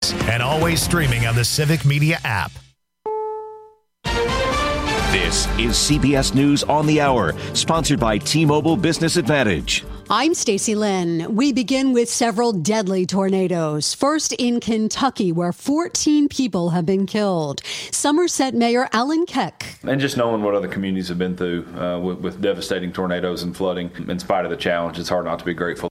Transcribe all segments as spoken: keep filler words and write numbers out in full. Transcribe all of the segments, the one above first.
News, and always streaming on the Civic Media app. This is C B S News on the Hour, sponsored by T-Mobile Business Advantage. I'm Stacey Lynn. We begin with several deadly tornadoes. First in Kentucky, where fourteen people have been killed. Somerset Mayor Alan Keck. And just knowing what other communities have been through uh, with, with devastating tornadoes and flooding, in spite of the challenge, it's hard not to be grateful.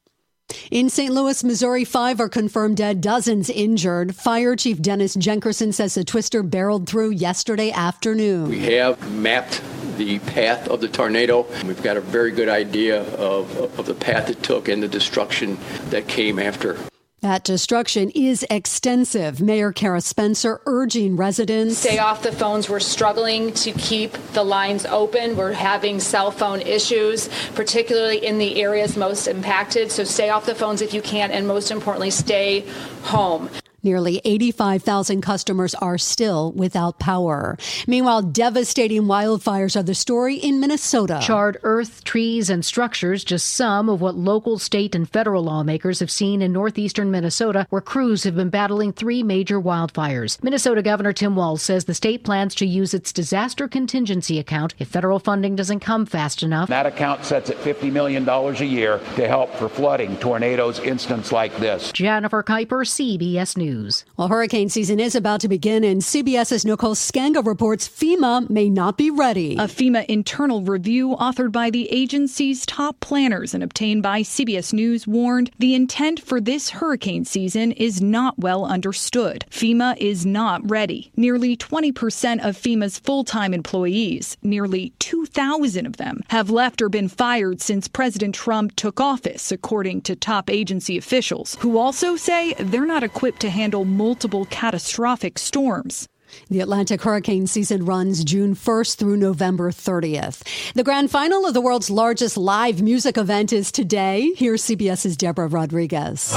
In Saint Louis, Missouri, five are confirmed dead, dozens injured. Fire Chief Dennis Jenkerson says the twister barreled through yesterday afternoon. We have mapped the path of the tornado. We've got a very good idea of, of the path it took and the destruction that came after. That destruction is extensive. Mayor Kara Spencer urging residents. Stay off the phones. We're struggling to keep the lines open. We're having cell phone issues, particularly in the areas most impacted. So stay off the phones if you can, and most importantly, stay home. Nearly eighty-five thousand customers are still without power. Meanwhile, devastating wildfires are the story in Minnesota. Charred earth, trees, and structures, just some of what local, state, and federal lawmakers have seen in northeastern Minnesota, where crews have been battling three major wildfires. Minnesota Governor Tim Walz says the state plans to use its disaster contingency account if federal funding doesn't come fast enough. That account sets at fifty million dollars a year to help for flooding, tornadoes, incidents like this. Jennifer Kuiper, C B S News. Well, hurricane season is about to begin, and CBS's Nicole Skanga reports FEMA may not be ready. A FEMA internal review authored by the agency's top planners and obtained by C B S News warned the intent for this hurricane season is not well understood. FEMA is not ready. Nearly twenty percent of FEMA's full-time employees, nearly two thousand of them, have left or been fired since President Trump took office, according to top agency officials, who also say they're not equipped to handle multiple catastrophic storms. The Atlantic hurricane season runs June first through November thirtieth. The grand final of the world's largest live music event is today. Here's CBS's Deborah Rodriguez.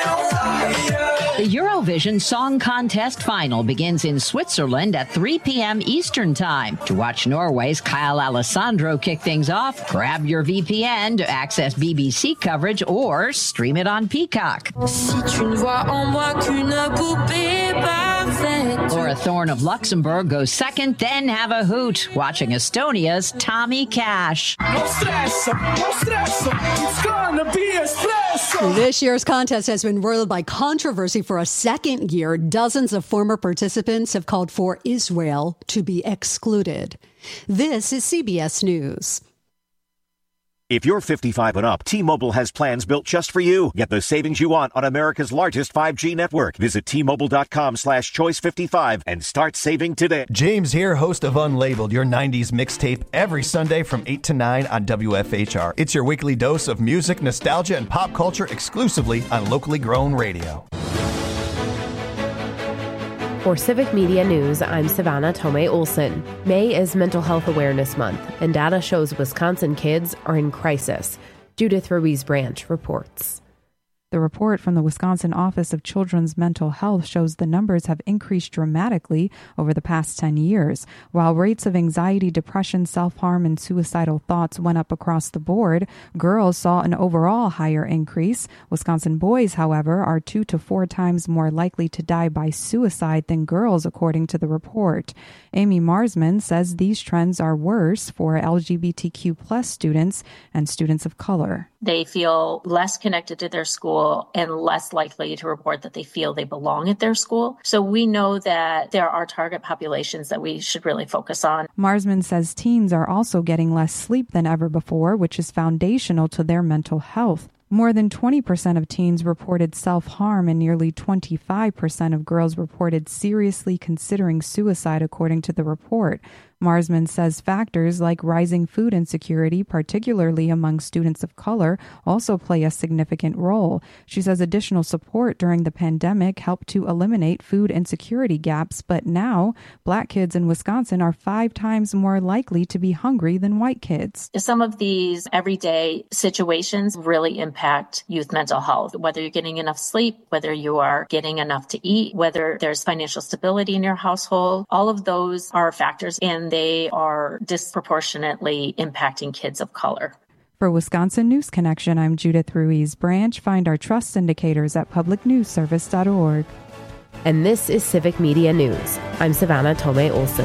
The Eurovision Song Contest final begins in Switzerland at three p.m. Eastern Time. To watch Norway's Kyle Alessandro kick things off, grab your V P N to access B B C coverage or stream it on Peacock. Laura Thorne of Luxembourg goes second, then have a hoot watching Estonia's Tommy Cash. No stress, no stress, it's gonna be espresso. This year's contest has been roiled by controversy for a second year. Dozens of former participants have called for Israel to be excluded. This is C B S News. If you're fifty-five and up, T-Mobile has plans built just for you. Get the savings you want on America's largest five G network. Visit T-Mobile.com slash choice 55 and start saving today. James here, host of Unlabeled, your nineties mixtape, every Sunday from eight to nine on W F H R. It's your weekly dose of music, nostalgia, and pop culture exclusively on locally grown radio. For Civic Media News, I'm Savannah Tomei Olson. May is Mental Health Awareness Month, and data shows Wisconsin kids are in crisis. Judith Ruiz Branch reports. The report from the Wisconsin Office of Children's Mental Health shows the numbers have increased dramatically over the past ten years. While rates of anxiety, depression, self-harm, and suicidal thoughts went up across the board, girls saw an overall higher increase. Wisconsin boys, however, are two to four times more likely to die by suicide than girls, according to the report. Amy Marsman says these trends are worse for L G B T Q plus students and students of color. They feel less connected to their school and less likely to report that they feel they belong at their school. So we know that there are target populations that we should really focus on. Marsman says teens are also getting less sleep than ever before, which is foundational to their mental health. More than twenty percent of teens reported self-harm and nearly twenty-five percent of girls reported seriously considering suicide, according to the report. Marsman says factors like rising food insecurity, particularly among students of color, also play a significant role. She says additional support during the pandemic helped to eliminate food insecurity gaps, but now Black kids in Wisconsin are five times more likely to be hungry than white kids. Some of these everyday situations really impact youth mental health, whether you're getting enough sleep, whether you are getting enough to eat, whether there's financial stability in your household. All of those are factors, and they are disproportionately impacting kids of color. For Wisconsin News Connection, I'm Judith Ruiz Branch. Find our trust indicators at public news service dot org. and this is Civic Media News. I'm Savannah Tomei Olson.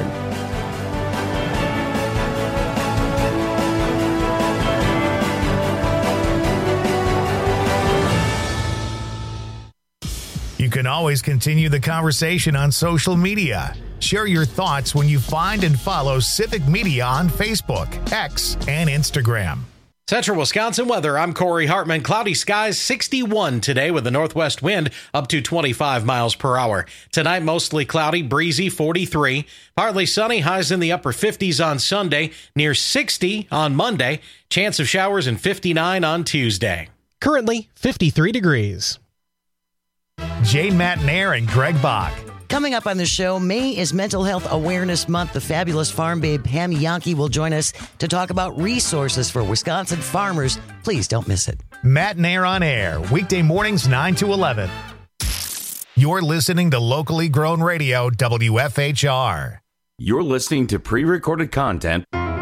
You can always continue the conversation on social media. Share your thoughts when you find and follow Civic Media on Facebook, X, and Instagram. Central Wisconsin weather. I'm Corey Hartman. Cloudy skies, sixty-one today with a northwest wind up to twenty-five miles per hour. Tonight, mostly cloudy, breezy, forty-three. Partly sunny, highs in the upper fifties on Sunday, near sixty on Monday. Chance of showers and fifty-nine on Tuesday. Currently, fifty-three degrees. Jay Matnair and Greg Bach. Coming up on the show, May is Mental Health Awareness Month. The fabulous farm babe Pam Yankee will join us to talk about resources for Wisconsin farmers. Please don't miss it. Matnair on air, weekday mornings nine to eleven. You're listening to locally grown radio, W F H R. You're listening to pre-recorded content.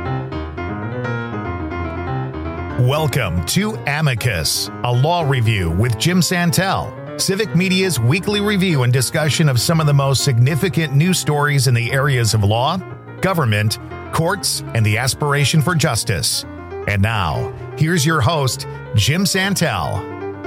Welcome to Amicus, a law review with Jim Santel. Civic Media's weekly review and discussion of some of the most significant news stories in the areas of law, government, courts, and the aspiration for justice. And now, here's your host, Jim Santel.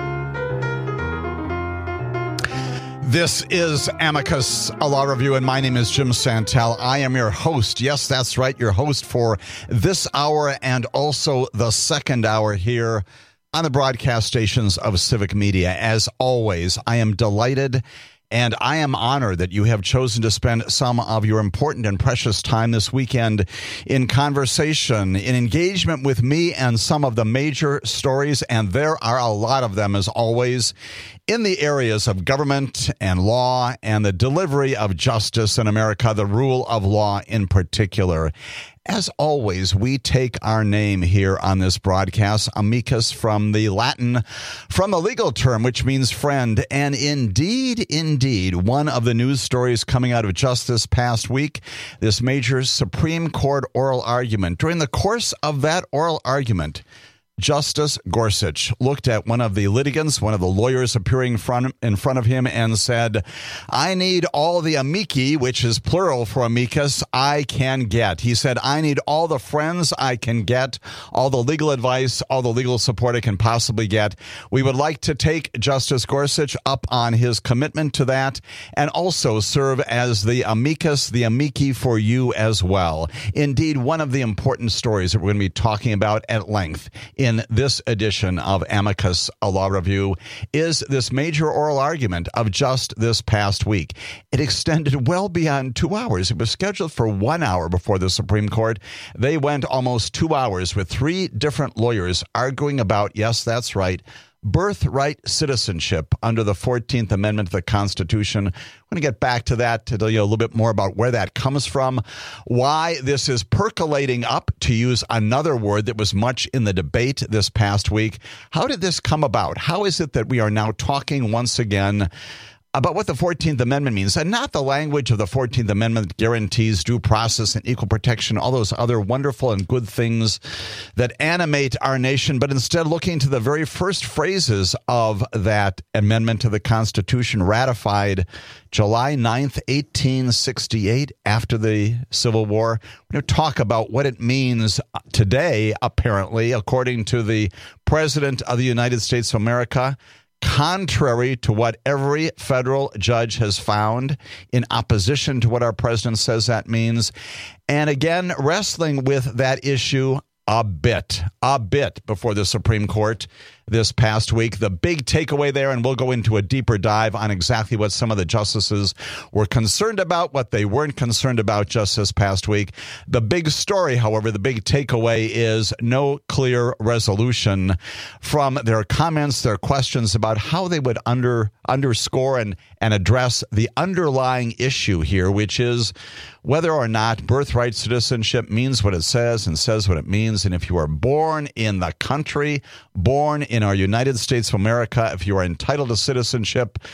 This is Amicus, a law review, and my name is Jim Santel. I am your host. Yes, that's right, your host for this hour and also the second hour here on the broadcast stations of Civic Media. As always, I am delighted and I am honored that you have chosen to spend some of your important and precious time this weekend in conversation, in engagement with me and some of the major stories, and there are a lot of them, as always, in the areas of government and law and the delivery of justice in America, the rule of law in particular. As always, we take our name here on this broadcast, amicus, from the Latin, from the legal term, which means friend. And indeed, indeed, one of the news stories coming out of just this past week, this major Supreme Court oral argument. During the course of that oral argument, Justice Gorsuch looked at one of the litigants, one of the lawyers appearing front, in front of him, and said, I need all the amici, which is plural for amicus, I can get. He said, I need all the friends I can get, all the legal advice, all the legal support I can possibly get. We would like to take Justice Gorsuch up on his commitment to that and also serve as the amicus, the amici for you as well. Indeed, one of the important stories that we're going to be talking about at length in In this edition of Amicus, a law review, is this major oral argument of just this past week. It extended well beyond two hours. It was scheduled for one hour before the Supreme Court. They went almost two hours with three different lawyers arguing about, yes, that's right, birthright citizenship under the fourteenth Amendment to the Constitution. I'm going to get back to that to tell you a little bit more about where that comes from, why this is percolating up, to use another word that was much in the debate this past week. How did this come about? How is it that we are now talking once again about what the fourteenth Amendment means, and not the language of the fourteenth Amendment that guarantees due process and equal protection, all those other wonderful and good things that animate our nation, but instead looking to the very first phrases of that amendment to the Constitution ratified July ninth, eighteen sixty-eight, after the Civil War. We're going to talk about what it means today, apparently, according to the President of the United States of America, contrary to what every federal judge has found, in opposition to what our president says that means. And again, wrestling with that issue a bit, a bit before the Supreme Court this past week. The big takeaway there, and we'll go into a deeper dive on exactly what some of the justices were concerned about, what they weren't concerned about just this past week. The big story, however, the big takeaway is no clear resolution from their comments, their questions about how they would under underscore and, and address the underlying issue here, which is whether or not birthright citizenship means what it says and says what it means. And if you are born in the country, born in our United States of America, if you are entitled to citizenship,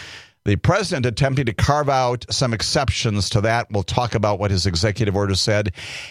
The president attempting to carve out some exceptions to that. We'll talk about what his executive order said.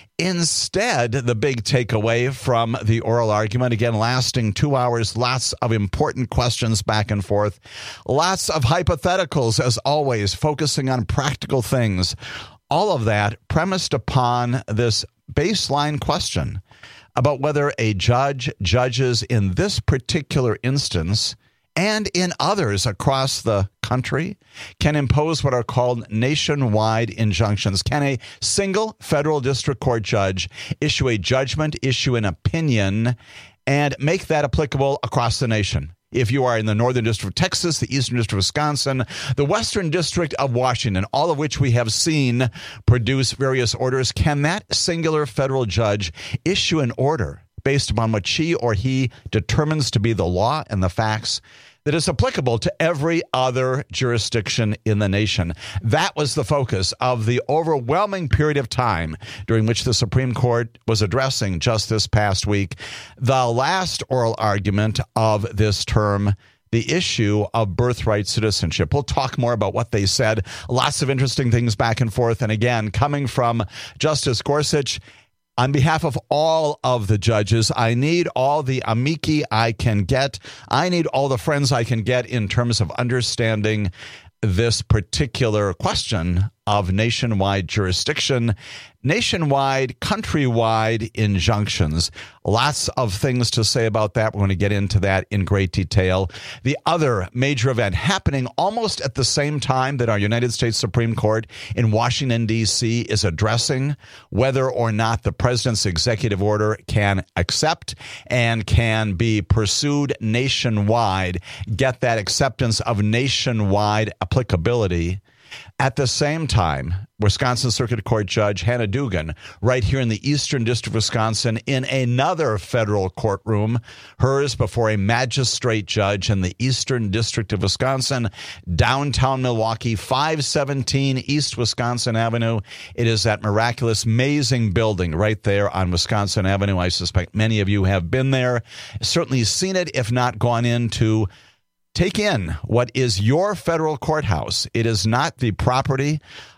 Instead, the big takeaway from the oral argument, again, lasting two hours, lots of important questions back and forth, lots of hypotheticals, as always, focusing on practical things. All of that premised upon this baseline question about whether a judge, judges in this particular instance and in others across the country can impose what are called nationwide injunctions. Can a single federal district court judge issue a judgment, issue an opinion, and make that applicable across the nation? If you are in the Northern District of Texas, the Eastern District of Wisconsin, the Western District of Washington, all of which we have seen produce various orders, can that singular federal judge issue an order based upon what she or he determines to be the law and the facts that is applicable to every other jurisdiction in the nation? That was the focus of the overwhelming period of time during which the Supreme Court was addressing just this past week the last oral argument of this term, the issue of birthright citizenship. We'll talk more about what they said. Lots of interesting things back and forth. And again, coming from Justice Gorsuch, on behalf of all of the judges, I need all the amici I can get. I need all the friends I can get in terms of understanding this particular question of nationwide jurisdiction, nationwide, countrywide injunctions. Lots of things to say about that. We're going to get into that in great detail. The other major event happening almost at the same time that our United States Supreme Court in Washington, D C is addressing whether or not the president's executive order can accept and can be pursued nationwide, get that acceptance of nationwide applicability. At the same time, Wisconsin Circuit Court Judge Hannah Dugan, right here in the Eastern District of Wisconsin, in another federal courtroom, hers before a magistrate judge in the Eastern District of Wisconsin, downtown Milwaukee, five seventeen East Wisconsin Avenue. It is that miraculous, amazing building right there on Wisconsin Avenue. I suspect many of you have been there, certainly seen it, if not gone into take in what is your federal courthouse. It is not the property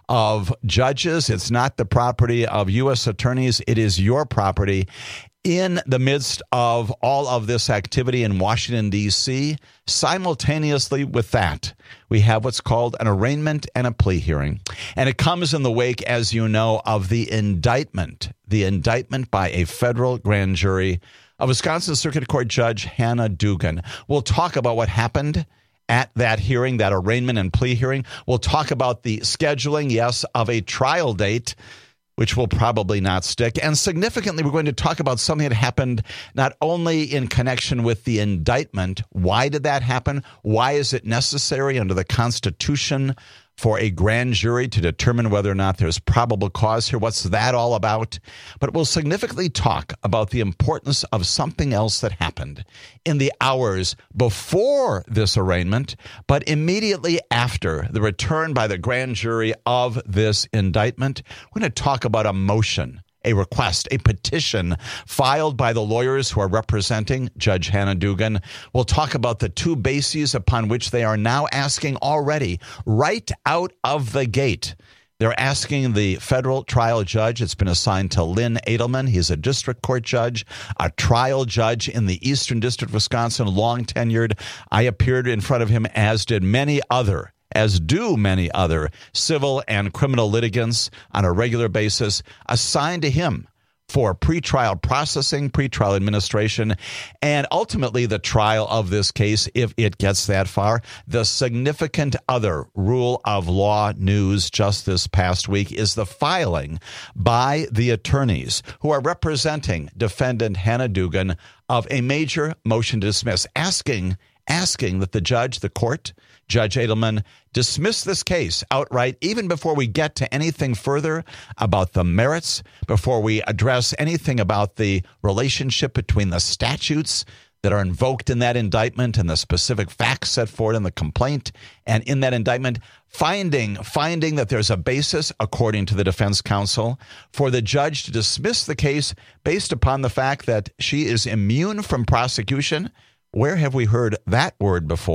of judges. It's not the property of U S attorneys. It is your property. In the midst of all of this activity in Washington, D C, simultaneously with that, we have what's called an arraignment and a plea hearing. And it comes in the wake, as you know, of the indictment, the indictment by a federal grand jury of Wisconsin Circuit Court Judge Hannah Dugan. We'll talk about what happened at that hearing, that arraignment and plea hearing. We'll talk about the scheduling, yes, of a trial date, which will probably not stick. And significantly, we're going to talk about something that happened not only in connection with the indictment. Why did that happen? Why is it necessary under the Constitution for a grand jury to determine whether or not there's probable cause here? What's that all about? But we'll significantly talk about the importance of something else that happened in the hours before this arraignment, but immediately after the return by the grand jury of this indictment. We're going to talk about a motion, a request, a petition filed by the lawyers who are representing Judge Hannah Dugan. We'll talk about the two bases upon which they are now asking already, right out of the gate. They're asking the federal trial judge. It's been assigned to Lynn Edelman. He's a district court judge, a trial judge in the Eastern District of Wisconsin, long tenured. I appeared in front of him, as did many other as do many other civil and criminal litigants on a regular basis, assigned to him for pretrial processing, pretrial administration, and ultimately the trial of this case, if it gets that far. The significant other rule of law news just this past week is the filing by the attorneys who are representing defendant Hannah Dugan of a major motion to dismiss, asking asking that the judge, the court, Judge Edelman, dismiss this case outright, even before we get to anything further about the merits, before we address anything about the relationship between the statutes that are invoked in that indictment and the specific facts set forth in the complaint and in that indictment, finding finding that there's a basis, according to the defense counsel, for the judge to dismiss the case based upon the fact that she is immune from prosecution. Where have we heard that word before?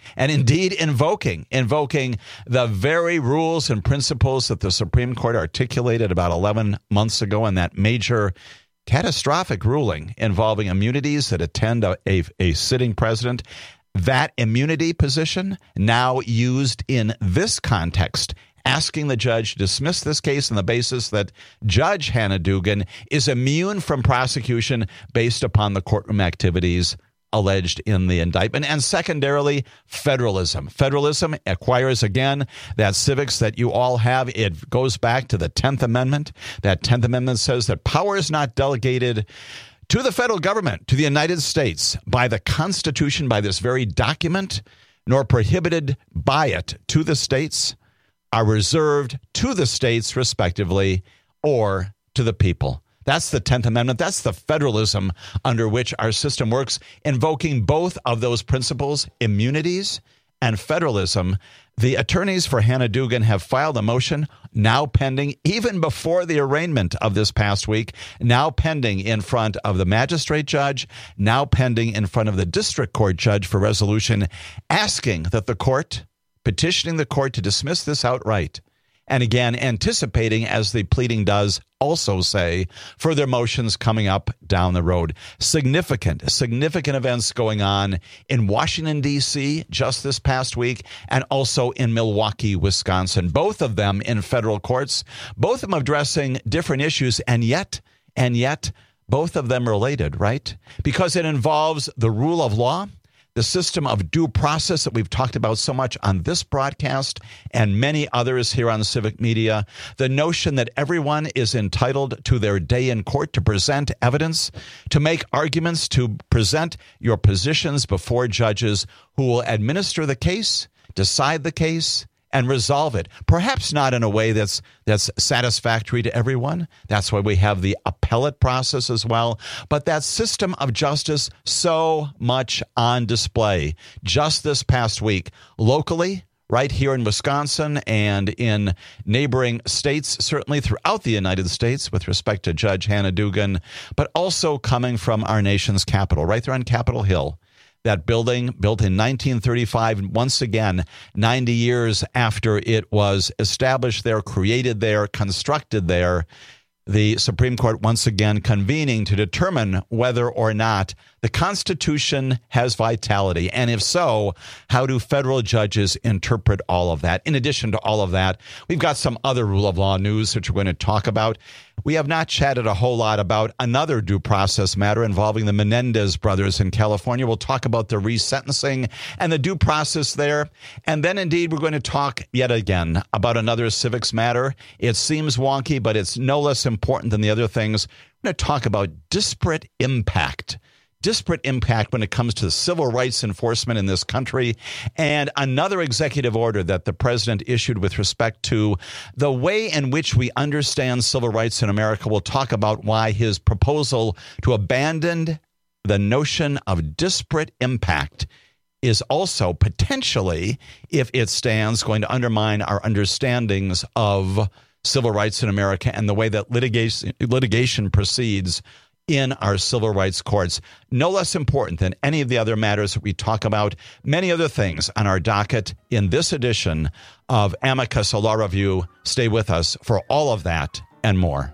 and indeed invoking, invoking the very rules and principles that the Supreme Court articulated about eleven months ago in that major catastrophic ruling involving immunities that attend a, a, a sitting president. That immunity position now used in this context, asking the judge to dismiss this case on the basis that Judge Hannah Dugan is immune from prosecution based upon the courtroom activities alleged in the indictment. And secondarily, federalism. Federalism acquires, again, that civics that you all have. It goes back to the tenth Amendment. That tenth Amendment says that power is not delegated to the federal government, to the United States, by the Constitution, by this very document, nor prohibited by it to the states, are reserved to the states, respectively, or to the people. That's the tenth Amendment. That's the federalism under which our system works, invoking both of those principles, immunities and federalism. The attorneys for Hannah Dugan have filed a motion now pending, even before the arraignment of this past week, now pending in front of the magistrate judge, now pending in front of the district court judge for resolution, asking that the court, petitioning the court to dismiss this outright. And again, anticipating, as the pleading does also say, further motions coming up down the road. Significant, significant events going on in Washington, D C just this past week, and also in Milwaukee, Wisconsin. Both of them in federal courts, both of them addressing different issues, and yet, and yet, both of them related, right? Because it involves the rule of law, the system of due process that we've talked about so much on this broadcast and many others here on Civic Media, the notion that everyone is entitled to their day in court to present evidence, to make arguments, to present your positions before judges who will administer the case, decide the case, and resolve it. Perhaps not in a way that's that's satisfactory to everyone. That's why we have the appellate process as well. But that system of justice so much on display. Just this past week, locally, right here in Wisconsin and in neighboring states, certainly throughout the United States with respect to Judge Hannah Dugan, but also coming from our nation's capital, right there on Capitol Hill. That building, built in nineteen thirty-five, once again, ninety years after it was established there, created there, constructed there, the Supreme Court once again convening to determine whether or not the Constitution has vitality. And if so, how do federal judges interpret all of that? In addition to all of that, we've got some other rule of law news which we're going to talk about. We have not chatted a whole lot about another due process matter involving the Menendez brothers in California. We'll talk about the resentencing and the due process there. And then, indeed, we're going to talk yet again about another civics matter. It seems wonky, but it's no less important than the other things. We're going to talk about disparate impact. Disparate impact when it comes to civil rights enforcement in this country, and another executive order that the president issued with respect to the way in which we understand civil rights in America. We'll talk about why his proposal to abandon the notion of disparate impact is also potentially, if it stands, going to undermine our understandings of civil rights in America and the way that litigation, litigation proceeds in our civil rights courts. No less important than any of the other matters that we talk about. Many other things on our docket in this edition of Amicus, a Law Review. Stay with us for all of that and more.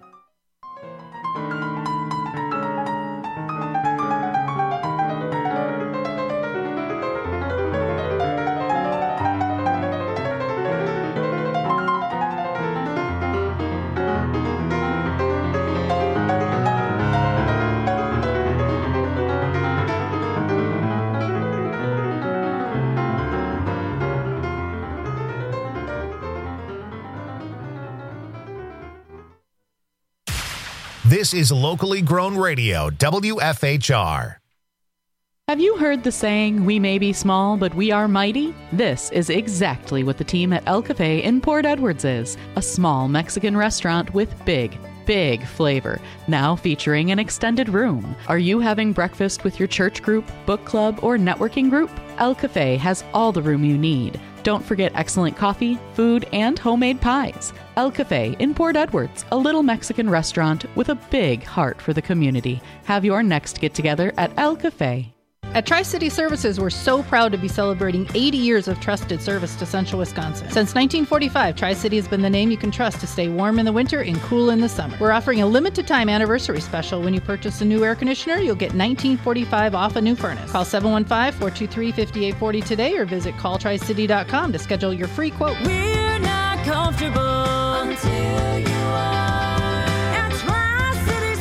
This is locally grown radio, W F H R. Have you heard the saying, we may be small, but we are mighty? This is exactly what the team at El Cafe in Port Edwards is. A small Mexican restaurant with big, big flavor, now featuring an extended room. Are you having breakfast with your church group, book club, or networking group? El Cafe has all the room you need. Don't forget excellent coffee, food, and homemade pies. El Cafe in Port Edwards, a little Mexican restaurant with a big heart for the community. Have your next get-together at El Cafe. At Tri-City Services, we're so proud to be celebrating eighty years of trusted service to Central Wisconsin. Since nineteen forty-five, Tri-City has been the name you can trust to stay warm in the winter and cool in the summer. We're offering a limited time anniversary special. When you purchase a new air conditioner, you'll get nineteen forty-five off a new furnace. Call seven one five, four two three, five eight four zero today or visit call tri city dot com to schedule your free quote. We're not comfortable until you are at Tri-City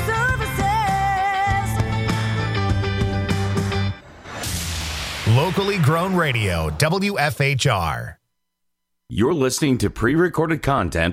Services. Locally grown radio, W F H R. You're listening to pre-recorded content.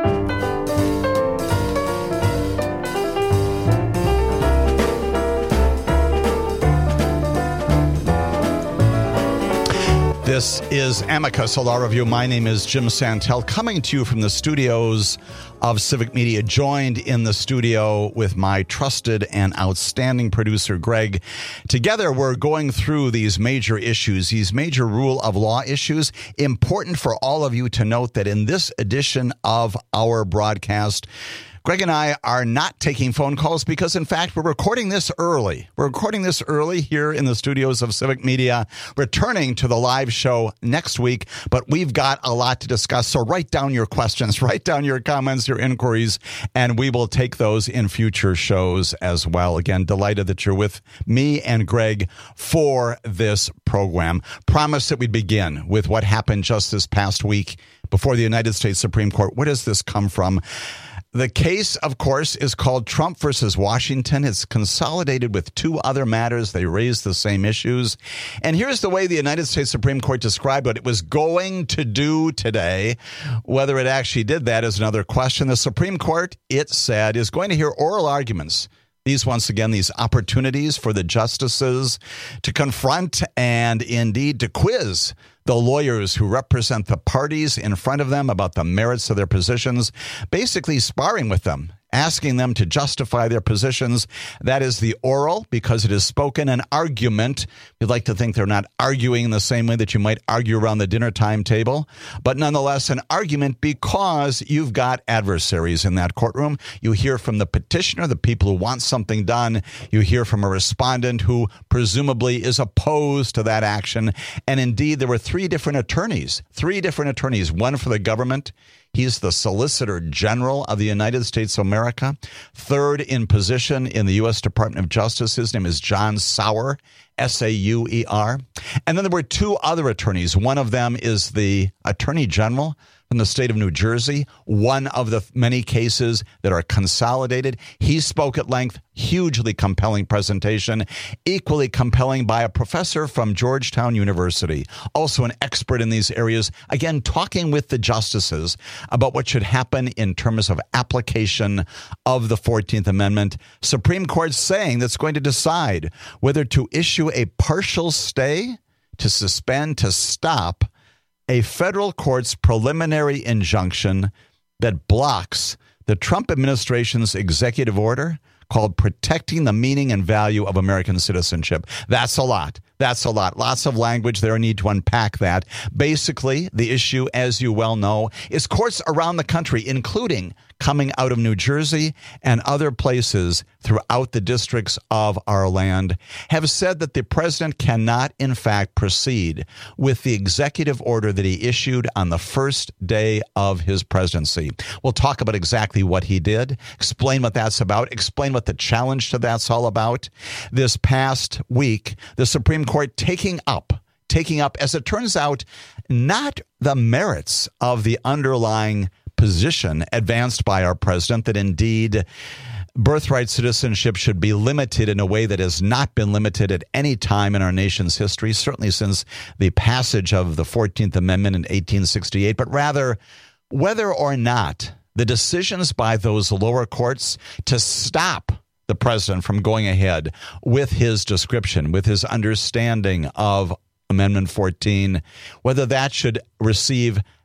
This is Amicus, a law review. My name is Jim Santel, coming to you from the studios of Civic Media, joined in the studio with my trusted and outstanding producer, Greg. Together, we're going through these major issues, these major rule of law issues. Important for all of you to note that in this edition of our broadcast, Greg and I are not taking phone calls because, in fact, we're recording this early. We're recording this early here in the studios of Civic Media, returning to the live show next week, but we've got a lot to discuss. So write down your questions, write down your comments, your inquiries, and we will take those in future shows as well. Again, delighted that you're with me and Greg for this program. Promised that we'd begin with what happened just this past week before the United States Supreme Court. Where does this come from? The case, of course, is called Trump versus Washington. It's consolidated with two other matters. They raise the same issues. And here's the way the United States Supreme Court described what it was going to do today. Whether it actually did that is another question. The Supreme Court, it said, is going to hear oral arguments. These, once again, these opportunities for the justices to confront and indeed to quiz the lawyers who represent the parties in front of them about the merits of their positions, basically sparring with them, asking them to justify their positions. That is the oral, because it is spoken, an argument. You'd like to think they're not arguing in the same way that you might argue around the dinner time table, but nonetheless an argument because you've got adversaries in that courtroom. You hear from the petitioner, the people who want something done. You hear from a respondent who presumably is opposed to that action. And indeed, there were three different attorneys, three different attorneys, one for the government. He's the Solicitor General of the United States of America. Third in position in the U S Department of Justice. His name is John Sauer, S A U E R. And then there were two other attorneys. One of them is the Attorney General from the state of New Jersey, one of the many cases that are consolidated. He spoke at length, hugely compelling presentation, equally compelling by a professor from Georgetown University, also an expert in these areas, again, talking with the justices about what should happen in terms of application of the fourteenth Amendment. Supreme Court saying that's going to decide whether to issue a partial stay, to suspend, to stop a federal court's preliminary injunction that blocks the Trump administration's executive order called Protecting the Meaning and Value of American Citizenship. That's a lot. That's a lot. Lots of language there. I need to unpack that. Basically, the issue, as you well know, is courts around the country, including coming out of New Jersey and other places throughout the districts of our land, have said that the president cannot, in fact, proceed with the executive order that he issued on the first day of his presidency. We'll talk about exactly what he did, explain what that's about, explain what the challenge to that's all about. This past week, the Supreme Court taking up taking up, as it turns out, not the merits of the underlying position advanced by our president that indeed birthright citizenship should be limited in a way that has not been limited at any time in our nation's history, certainly since the passage of the fourteenth Amendment in eighteen sixty-eight, but rather whether or not the decisions by those lower courts to stop the president from going ahead with his description, with his understanding of Amendment fourteen, whether that should receive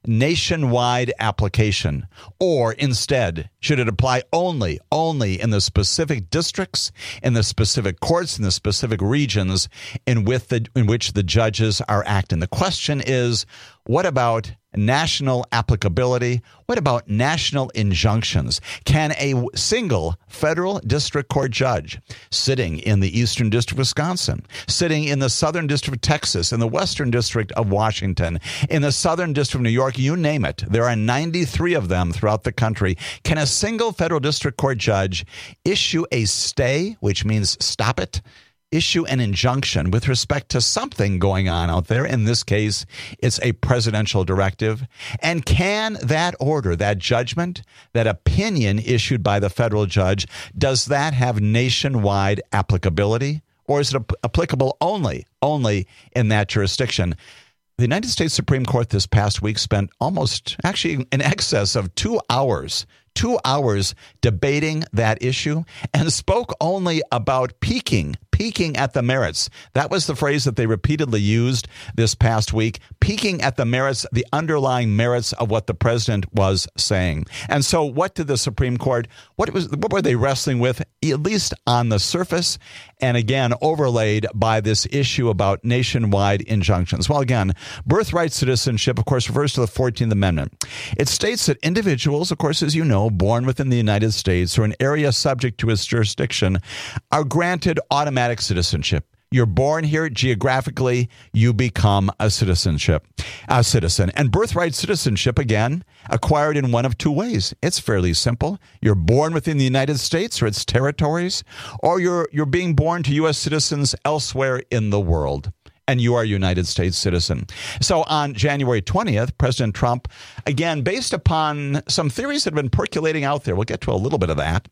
nationwide application? Or instead, should it apply only, only in the specific districts, in the specific courts, in the specific regions in, with the, in which the judges are acting? The question is, what about national applicability? What about national injunctions? Can a single federal district court judge sitting in the Eastern District of Wisconsin, sitting in the Southern District of Texas, in the Western District of Washington, in the Southern District of New York, you name it, there are ninety-three of them throughout the country. Can a single federal district court judge issue a stay, which means stop it, issue an injunction with respect to something going on out there? In this case, it's a presidential directive. And can that order, that judgment, that opinion issued by the federal judge, does that have nationwide applicability? Or is it applicable only, only in that jurisdiction? The United States Supreme Court this past week spent almost, actually in excess of two hours, two hours debating that issue and spoke only about peaking, peaking at the merits. That was the phrase that they repeatedly used this past week, peaking at the merits, the underlying merits of what the president was saying. And so what did the Supreme Court, what was, what were they wrestling with, at least on the surface, and again, overlaid by this issue about nationwide injunctions? Well, again, birthright citizenship, of course, refers to the fourteenth Amendment. It states that individuals, of course, as you know, born within the United States or an area subject to its jurisdiction are granted automatic citizenship. You're born here geographically, you become a citizenship, a citizen. And birthright citizenship, again, acquired in one of two ways. It's fairly simple. You're born within the United States or its territories, or you're you're being born to U S citizens elsewhere in the world, and you are a United States citizen. So on January twentieth, President Trump, again, based upon some theories that have been percolating out there, we'll get to a little bit of that,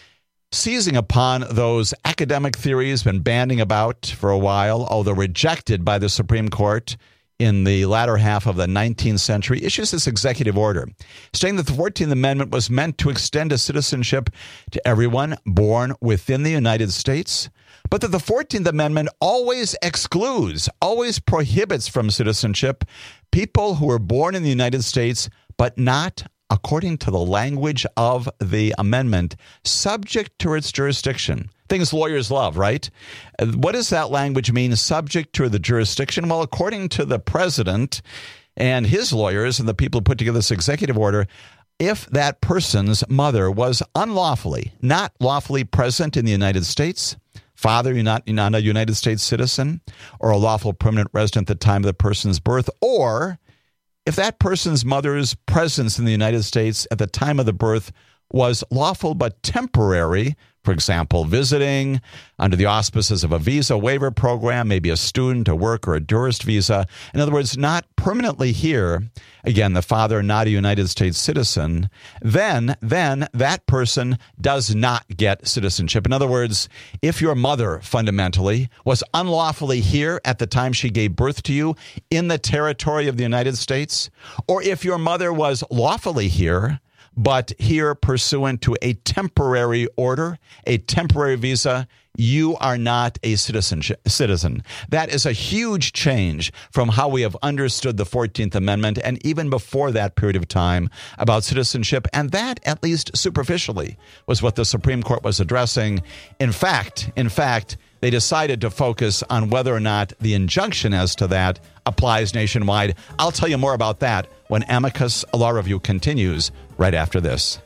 seizing upon those academic theories been banding about for a while, although rejected by the Supreme Court in the latter half of the nineteenth century, issues this executive order stating that the fourteenth Amendment was meant to extend a citizenship to everyone born within the United States, but that the fourteenth Amendment always excludes, always prohibits from citizenship people who were born in the United States, but not, according to the language of the amendment, subject to its jurisdiction. Things lawyers love, right? What does that language mean, subject to the jurisdiction? Well, according to the president and his lawyers and the people who put together this executive order, if that person's mother was unlawfully, not lawfully present in the United States, father, you're not, you're not a United States citizen, or a lawful permanent resident at the time of the person's birth, or if that person's mother's presence in the United States at the time of the birth was lawful but temporary, for example, visiting under the auspices of a visa waiver program, maybe a student, a worker, a tourist visa. In other words, not permanently here, again, the father not a United States citizen, then, then that person does not get citizenship. In other words, if your mother fundamentally was unlawfully here at the time she gave birth to you in the territory of the United States, or if your mother was lawfully here, but here pursuant to a temporary order, a temporary visa, you are not a citizen. That is a huge change from how we have understood the fourteenth Amendment, and even before that period of time, about citizenship. And that, at least superficially, was what the Supreme Court was addressing. In fact, in fact, they decided to focus on whether or not the injunction as to that applies nationwide. I'll tell you more about that when Amicus Law Review continues right after this.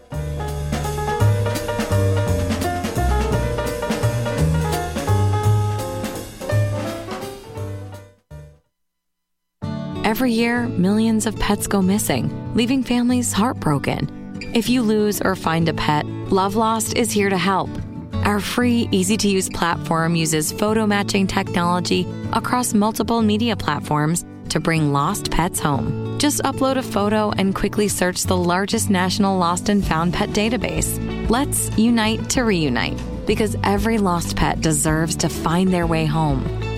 Every year, millions of pets go missing, leaving families heartbroken. If you lose or find a pet, Love Lost is here to help. Our free, easy-to-use platform uses photo matching technology across multiple media platforms to bring lost pets home. Just upload a photo and quickly search the largest national lost and found pet database. Let's unite to reunite, because every lost pet deserves to find their way home.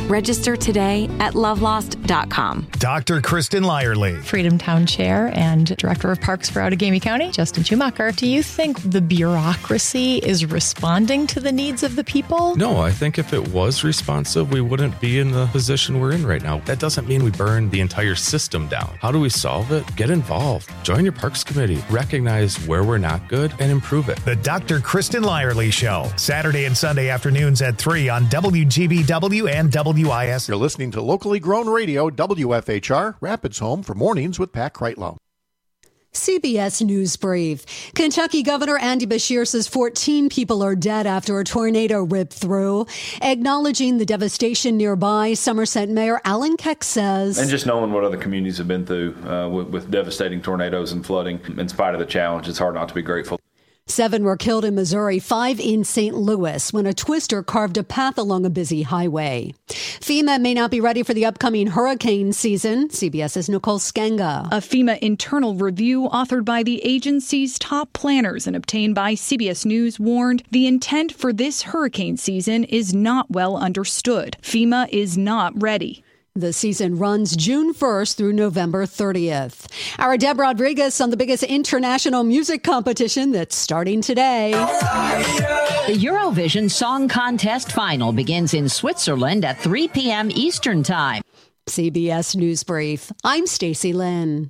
Register today at love lost dot com. Doctor Kristen Lyerly. Freedom Town Chair and Director of Parks for Outagamie County, Justin Schumacher. Do you think the bureaucracy is responding to the needs of the people? No, I think if it was responsive, we wouldn't be in the position we're in right now. That doesn't mean we burn the entire system down. How do we solve it? Get involved. Join your Parks Committee. Recognize where we're not good and improve it. The Doctor Kristen Lyerly Show, Saturday and Sunday afternoons at three on W G B W and W I S. You're listening to locally grown radio, W F H R, Rapids Home for Mornings with Pat Kreitlow. C B S News Brief. Kentucky Governor Andy Beshear says fourteen people are dead after a tornado ripped through. Acknowledging the devastation nearby, Somerset Mayor Alan Keck says, and just knowing what other communities have been through uh, with, with devastating tornadoes and flooding, in spite of the challenge, it's hard not to be grateful. Seven were killed in Missouri, five in Saint Louis, when a twister carved a path along a busy highway. FEMA may not be ready for the upcoming hurricane season. CBS's Nicole Skenga. A FEMA internal review authored by the agency's top planners and obtained by C B S News warned the intent for this hurricane season is not well understood. FEMA is not ready. The season runs June first through November thirtieth. Our Deb Rodriguez on the biggest international music competition that's starting today. The Eurovision Song Contest final begins in Switzerland at three p.m. Eastern Time. C B S News Brief. I'm Stacey Lynn.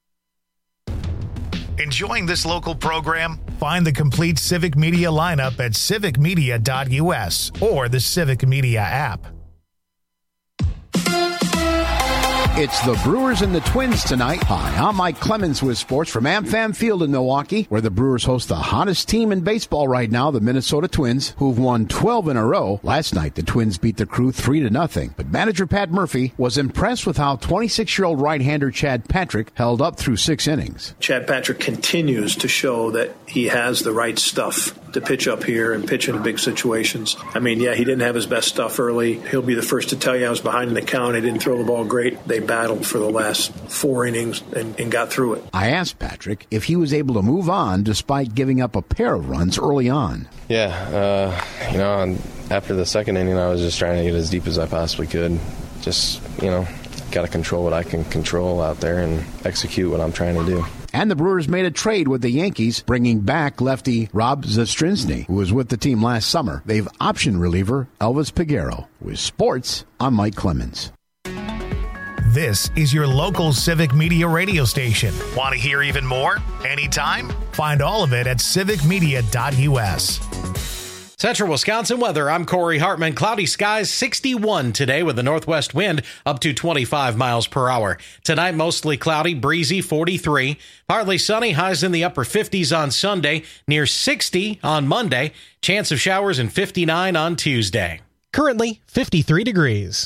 Enjoying this local program? Find the complete Civic Media lineup at civic media dot u s or the Civic Media app. It's the Brewers and the Twins tonight. Hi, I'm Mike Clemens with sports from AmFam Field in Milwaukee, where the Brewers host the hottest team in baseball right now, the Minnesota Twins, who've won twelve in a row. Last night, the Twins beat the Crew three to nothing. But manager Pat Murphy was impressed with how twenty-six-year-old right-hander Chad Patrick held up through six innings. Chad Patrick continues to show that he has the right stuff to pitch up here and pitch in big situations. I mean, yeah, he didn't have his best stuff early. He'll be the first to tell you I was behind in the count. I didn't throw the ball great. They battled for the last four innings and, and got through it. I asked Patrick if he was able to move on despite giving up a pair of runs early on. Yeah, uh, you know, after the second inning, I was just trying to get as deep as I possibly could. Just, you know, got to control what I can control out there and execute what I'm trying to do. And the Brewers made a trade with the Yankees, bringing back lefty Rob Zastryzny, who was with the team last summer. They've optioned reliever Elvis Peguero. With sports, I'm Mike Clemens. This is your local Civic Media radio station. Want to hear even more? Anytime? Find all of it at civic media dot u s. Central Wisconsin weather. I'm Corey Hartman. Cloudy skies, sixty-one today with a northwest wind up to twenty-five miles per hour. Tonight, mostly cloudy, breezy, forty-three. Partly sunny, highs in the upper fifties on Sunday, near sixty on Monday. Chance of showers in fifty-nine on Tuesday. Currently, fifty-three degrees.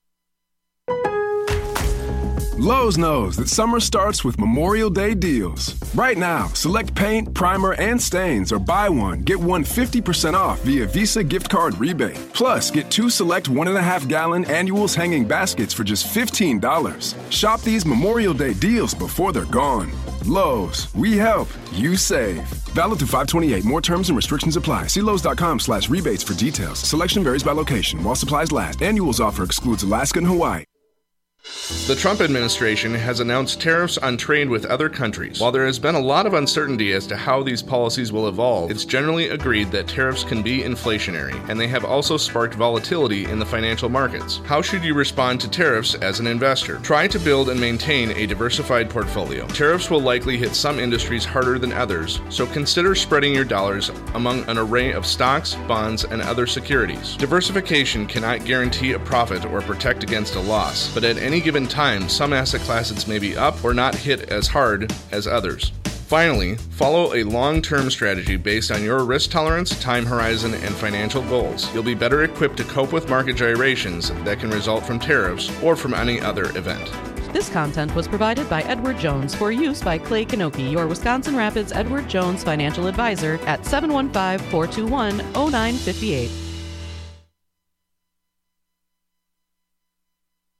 Lowe's knows that summer starts with Memorial Day deals. Right now, select paint, primer, and stains or buy one, get one fifty percent off via Visa gift card rebate. Plus, get two select one and a half gallon annuals hanging baskets for just fifteen dollars. Shop these Memorial Day deals before they're gone. Lowe's, we help, you save. Valid through five twenty-eight. More terms and restrictions apply. See Lowe's.com slash rebates for details. Selection varies by location. While supplies last, annuals offer excludes Alaska and Hawaii. The Trump administration has announced tariffs on trade with other countries. While there has been a lot of uncertainty as to how these policies will evolve, it's generally agreed that tariffs can be inflationary, and they have also sparked volatility in the financial markets. How should you respond to tariffs as an investor? Try to build and maintain a diversified portfolio. Tariffs will likely hit some industries harder than others, so consider spreading your dollars among an array of stocks, bonds, and other securities. Diversification cannot guarantee a profit or protect against a loss, but at any given time, some asset classes may be up or not hit as hard as others. Finally, follow a long-term strategy based on your risk tolerance, time horizon, and financial goals. You'll be better equipped to cope with market gyrations that can result from tariffs or from any other event. This content was provided by Edward Jones for use by Clay Kanoki, your Wisconsin Rapids Edward Jones financial advisor at seven one five, four two one, zero nine five eight. The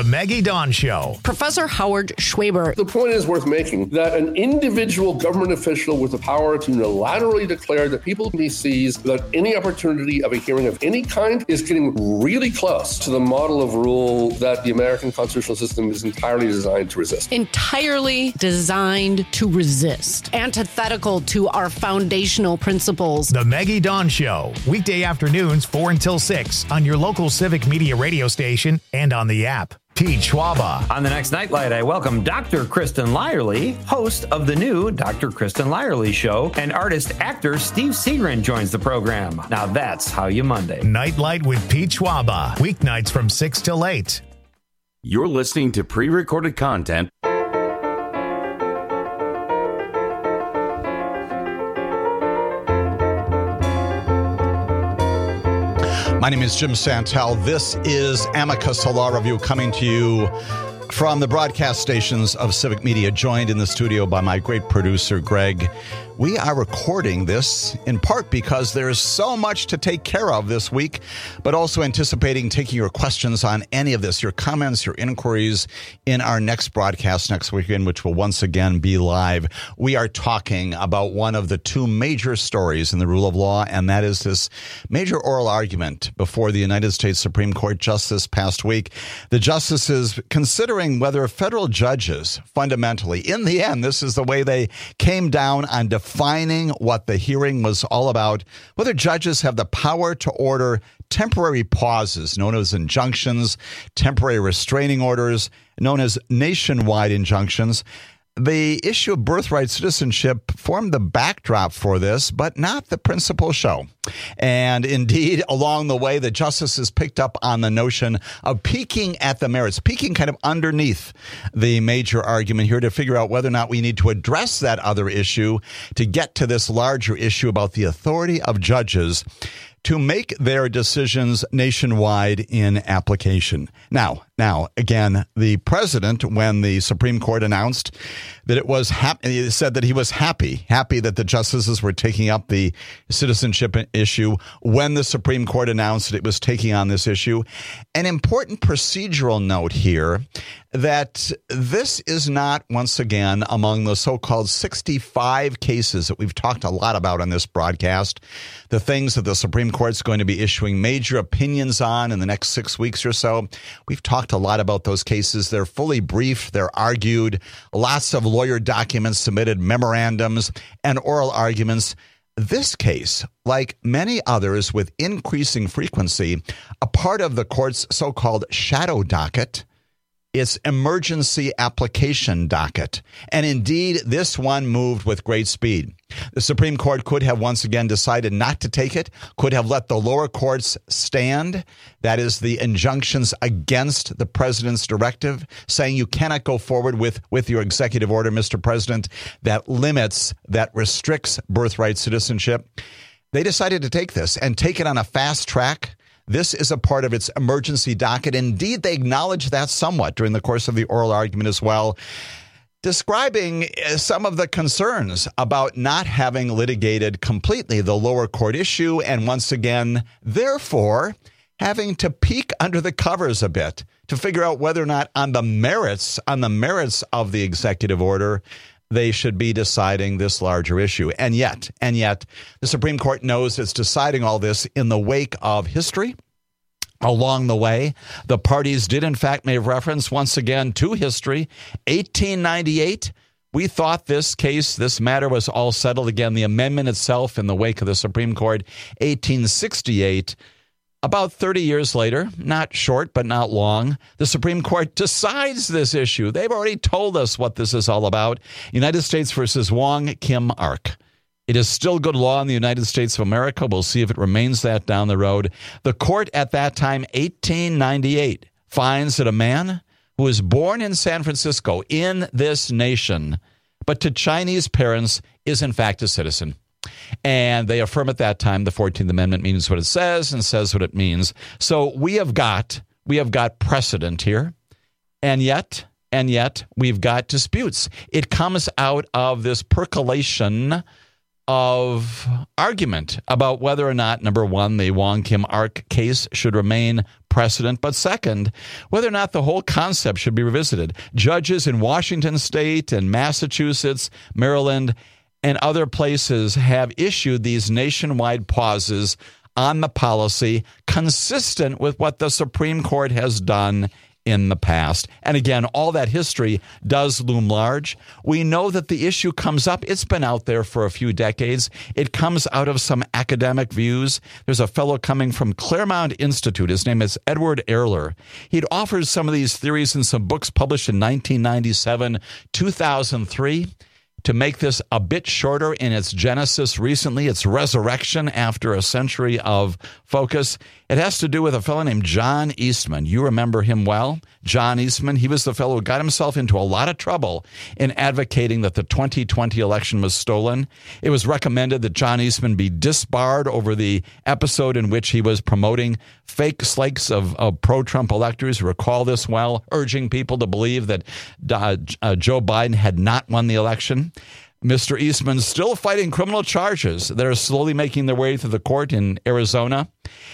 The Maggie Dawn Show. Professor Howard Schwaber. The point is worth making that an individual government official with the power to unilaterally declare that people can be seized without any opportunity of a hearing of any kind is getting really close to the model of rule that the American constitutional system is entirely designed to resist. Entirely designed to resist. Antithetical to our foundational principles. The Maggie Dawn Show. Weekday afternoons, four until six on your local Civic Media radio station and on the app. Pete Schwaba. On the next Nightlight, I welcome Doctor Kristen Lyerly, host of the new Doctor Kristen Lyerly Show, and artist-actor Steve Segrin joins the program. Now that's how you Monday. Nightlight with Pete Schwaba. Weeknights from six till eight. You're listening to pre-recorded content. My name is Jim Santel. This is Amicus, a law review coming to you from the broadcast stations of Civic Media, joined in the studio by my great producer, Greg. We are recording this in part because there's so much to take care of this week, but also anticipating taking your questions on any of this, your comments, your inquiries in our next broadcast next weekend, which will once again be live. We are talking about one of the two major stories in the rule of law, and that is this major oral argument before the United States Supreme Court just this past week. The justices considering whether federal judges fundamentally, in the end, this is the way they came down on defining what the hearing was all about, whether judges have the power to order temporary pauses, known as injunctions, temporary restraining orders, known as nationwide injunctions. The issue of birthright citizenship formed the backdrop for this, but not the principal show. And indeed, along the way, the justices picked up on the notion of peeking at the merits, peeking kind of underneath the major argument here to figure out whether or not we need to address that other issue to get to this larger issue about the authority of judges to make their decisions nationwide in application. Now, now, again, the president, when the Supreme Court announced that it was happy, said that he was happy, happy that the justices were taking up the citizenship issue when the Supreme Court announced that it was taking on this issue. An important procedural note here that this is not, once again, among the so-called sixty-five cases that we've talked a lot about on this broadcast, the things that the Supreme Court's going to be issuing major opinions on in the next six weeks or so. We've talked a lot about those cases. They're fully briefed. They're argued. Lots of lawyer documents submitted, memorandums, and oral arguments. This case, like many others with increasing frequency, a part of the court's so-called shadow docket, its emergency application docket. And indeed, this one moved with great speed. The Supreme Court could have once again decided not to take it, could have let the lower courts stand. That is the injunctions against the president's directive, saying you cannot go forward with, with your executive order, Mister President, that limits, that restricts birthright citizenship. They decided to take this and take it on a fast track. This is a part of its emergency docket. Indeed, they acknowledge that somewhat during the course of the oral argument as well, describing some of the concerns about not having litigated completely the lower court issue, and once again, therefore, having to peek under the covers a bit to figure out whether or not on the merits, on the merits of the executive order, they should be deciding this larger issue. And yet, and yet, the Supreme Court knows it's deciding all this in the wake of history. Along the way, the parties did, in fact, make reference once again to history. eighteen ninety-eight, we thought this case, this matter was all settled. Again, the amendment itself in the wake of the Supreme Court. eighteen sixty-eight, about thirty years later, not short but not long, the Supreme Court decides this issue. They've already told us what this is all about. United States versus Wong Kim Ark. It is still good law in the United States of America. We'll see if it remains that down the road. The court at that time, eighteen ninety-eight, finds that a man who was born in San Francisco, in this nation, but to Chinese parents, is in fact a citizen. And they affirm at that time the fourteenth Amendment means what it says and says what it means. So we have got we have got precedent here. And yet, and yet, we've got disputes. It comes out of this percolation of argument about whether or not, number one, the Wong Kim Ark case should remain precedent, but second, whether or not the whole concept should be revisited. Judges in Washington State and Massachusetts, Maryland, and other places have issued these nationwide pauses on the policy consistent with what the Supreme Court has done in the past. And again, all that history does loom large. We know that the issue comes up. It's been out there for a few decades. It comes out of some academic views. There's a fellow coming from Claremont Institute. His name is Edward Erler. He'd offered some of these theories in some books published in nineteen ninety-seven, two thousand three. To make this a bit shorter in its genesis recently, its resurrection after a century of focus, it has to do with a fellow named John Eastman. You remember him well. John Eastman, he was the fellow who got himself into a lot of trouble in advocating that the twenty twenty election was stolen. It was recommended that John Eastman be disbarred over the episode in which he was promoting fake slakes of, of pro-Trump electors. Recall this well, urging people to believe that uh, uh, Joe Biden had not won the election. Mister Eastman's still fighting criminal charges that are slowly making their way through the court in Arizona.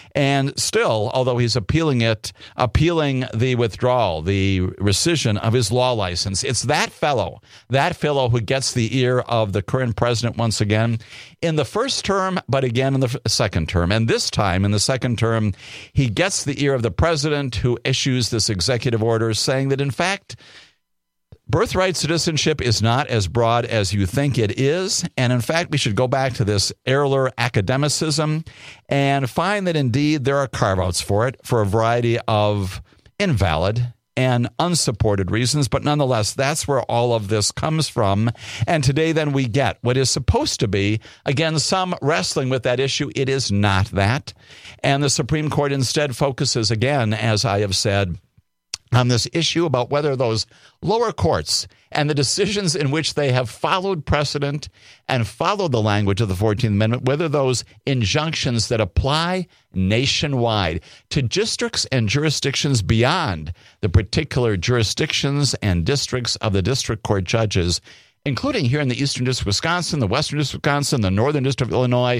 And still, although he's appealing it, appealing the withdrawal, the rescission of his law license, it's that fellow, that fellow who gets the ear of the current president once again in the first term, but again in the second term. And this time in the second term, he gets the ear of the president who issues this executive order saying that, in fact, birthright citizenship is not as broad as you think it is. And in fact, we should go back to this Erler academicism and find that indeed there are carve-outs for it for a variety of invalid and unsupported reasons. But nonetheless, that's where all of this comes from. And today then we get what is supposed to be, again, some wrestling with that issue. It is not that. And the Supreme Court instead focuses, again, as I have said, on this issue about whether those lower courts and the decisions in which they have followed precedent and followed the language of the fourteenth Amendment, whether those injunctions that apply nationwide to districts and jurisdictions beyond the particular jurisdictions and districts of the district court judges, including here in the Eastern District of Wisconsin, the Western District of Wisconsin, the Northern District of Illinois,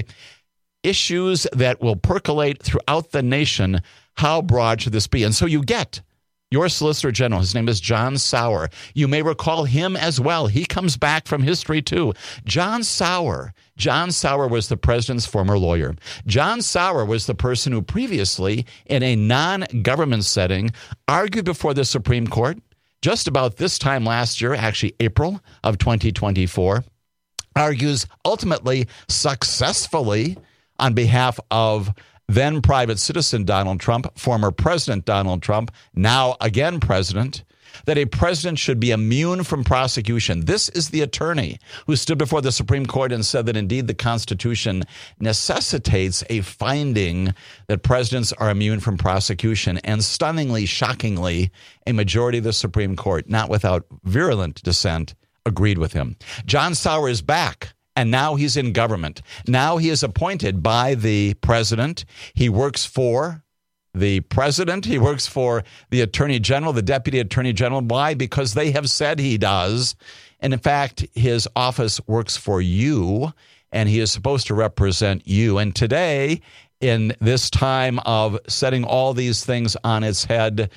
issues that will percolate throughout the nation. How broad should this be? And so you get your Solicitor General. His name is John Sauer. You may recall him as well. He comes back from history too. John Sauer. John Sauer was the president's former lawyer. John Sauer was the person who previously, in a non-government setting, argued before the Supreme Court just about this time last year, actually April of twenty twenty-four, argues ultimately successfully on behalf of then private citizen Donald Trump, former President Donald Trump, now again president, that a president should be immune from prosecution. This is the attorney who stood before the Supreme Court and said that indeed the Constitution necessitates a finding that presidents are immune from prosecution. And stunningly, shockingly, a majority of the Supreme Court, not without virulent dissent, agreed with him. John Sauer is back. And now he's in government. Now he is appointed by the president. He works for the president. He works for the attorney general, the deputy attorney general. Why? Because they have said he does. And in fact, his office works for you, and he is supposed to represent you. And today, in this time of setting all these things on its head,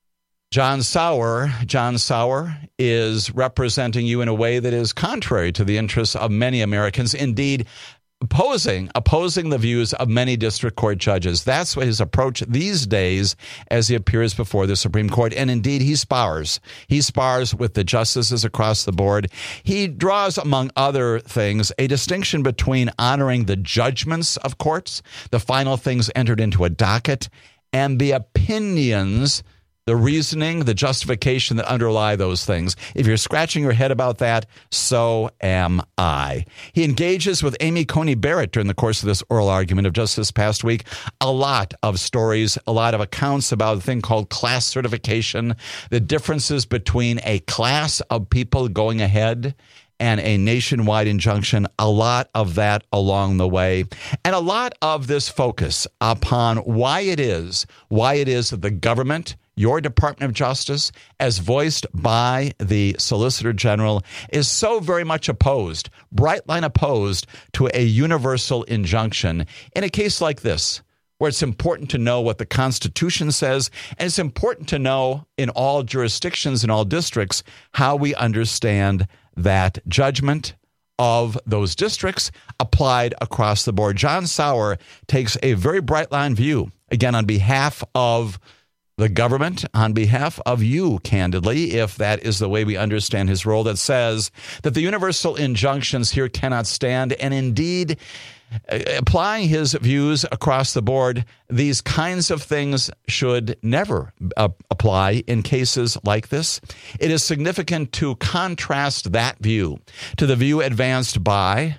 John Sauer, John Sauer is representing you in a way that is contrary to the interests of many Americans, indeed opposing, opposing the views of many district court judges. That's what his approach these days as he appears before the Supreme Court. And indeed, he spars. He spars with the justices across the board. He draws, among other things, a distinction between honoring the judgments of courts, the final things entered into a docket, and the opinions, the reasoning, the justification that underlie those things. If you're scratching your head about that, so am I. He engages with Amy Coney Barrett during the course of this oral argument of just this past week. A lot of stories, a lot of accounts about a thing called class certification, the differences between a class of people going ahead and a nationwide injunction, a lot of that along the way, and a lot of this focus upon why it is, why it is that the government, your Department of Justice, as voiced by the Solicitor General, is so very much opposed, bright line opposed to a universal injunction in a case like this, where it's important to know what the Constitution says, and it's important to know in all jurisdictions, in all districts, how we understand that judgment of those districts applied across the board. John Sauer takes a very bright line view, again, on behalf of the government, on behalf of you, candidly, if that is the way we understand his role, that says that the universal injunctions here cannot stand, and indeed, applying his views across the board, these kinds of things should never uh, apply in cases like this. It is significant to contrast that view to the view advanced by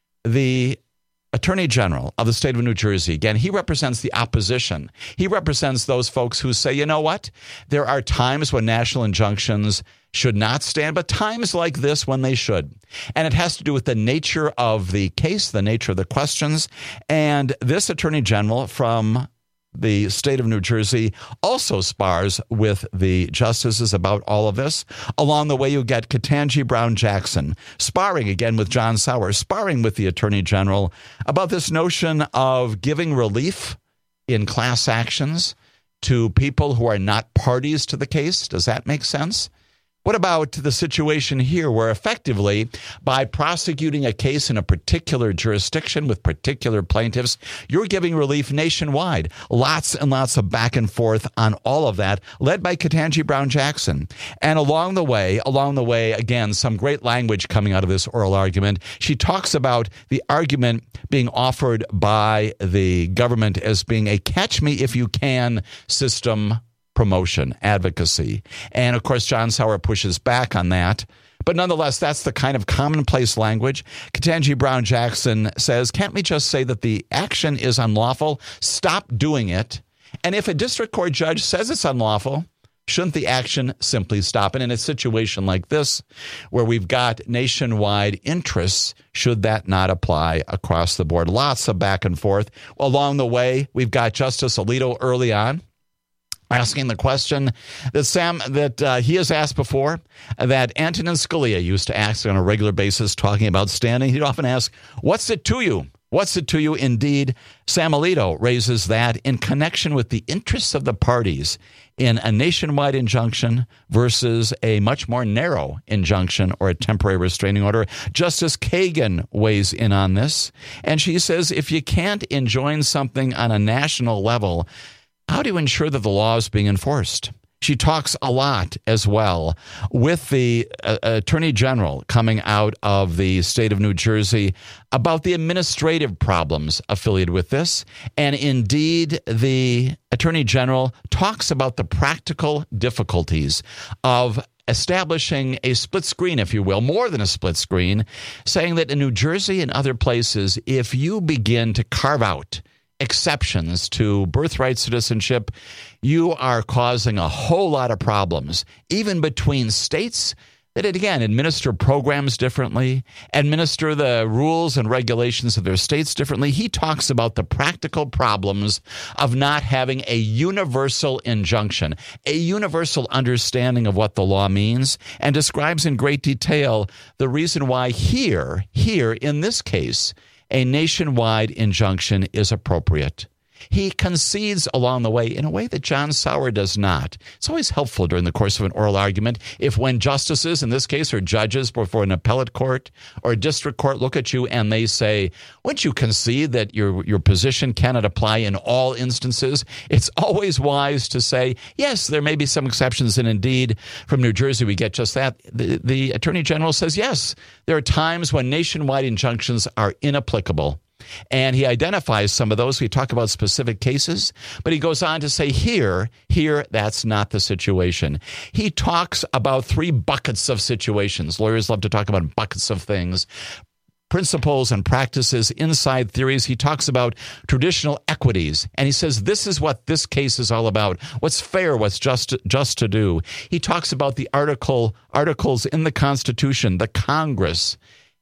the Attorney General of the state of New Jersey. Again, he represents the opposition. He represents those folks who say, you know what? There are times when national injunctions should not stand, but times like this when they should. And it has to do with the nature of the case, the nature of the questions. And this Attorney General from the state of New Jersey also spars with the justices about all of this. Along the way, you get Ketanji Brown Jackson sparring again with John Sauer, sparring with the Attorney General about this notion of giving relief in class actions to people who are not parties to the case. Does that make sense? What about the situation here where effectively by prosecuting a case in a particular jurisdiction with particular plaintiffs, you're giving relief nationwide? Lots and lots of back and forth on all of that, led by Ketanji Brown Jackson. And along the way, along the way, again, some great language coming out of this oral argument. She talks about the argument being offered by the government as being a catch-me-if-you-can system promotion, advocacy. And of course, John Sauer pushes back on that. But nonetheless, that's the kind of commonplace language. Ketanji Brown Jackson says, can't we just say that the action is unlawful? Stop doing it. And if a district court judge says it's unlawful, shouldn't the action simply stop? And in a situation like this, where we've got nationwide interests, should that not apply across the board? Lots of back and forth. Along the way, we've got Justice Alito early on asking the question that Sam, that uh, he has asked before, that Antonin Scalia used to ask on a regular basis, talking about standing. He'd often ask, what's it to you? What's it to you? Indeed, Sam Alito raises that in connection with the interests of the parties in a nationwide injunction versus a much more narrow injunction or a temporary restraining order. Justice Kagan weighs in on this, and she says, if you can't enjoin something on a national level, how do you ensure that the law is being enforced? She talks a lot as well with the uh, Attorney General coming out of the state of New Jersey about the administrative problems affiliated with this. And indeed, the Attorney General talks about the practical difficulties of establishing a split screen, if you will, more than a split screen, saying that in New Jersey and other places, if you begin to carve out exceptions to birthright citizenship, you are causing a whole lot of problems, even between states that, again, administer programs differently, administer the rules and regulations of their states differently. He talks about the practical problems of not having a universal injunction, a universal understanding of what the law means, and describes in great detail the reason why here, here in this case, a nationwide injunction is appropriate. He concedes along the way in a way that John Sauer does not. It's always helpful during the course of an oral argument if when justices, in this case, or judges before an appellate court or a district court look at you and they say, wouldn't you concede that your, your position cannot apply in all instances? It's always wise to say, yes, there may be some exceptions. And indeed, from New Jersey, we get just that. The, the Attorney General says, yes, there are times when nationwide injunctions are inapplicable. And he identifies some of those. We talk about specific cases, but he goes on to say here, here, that's not the situation. He talks about three buckets of situations. Lawyers love to talk about buckets of things. Principles and practices, inside theories. He talks about traditional equities, and he says this is what this case is all about. What's fair, what's just just to do. He talks about the article articles in the Constitution, the Congress,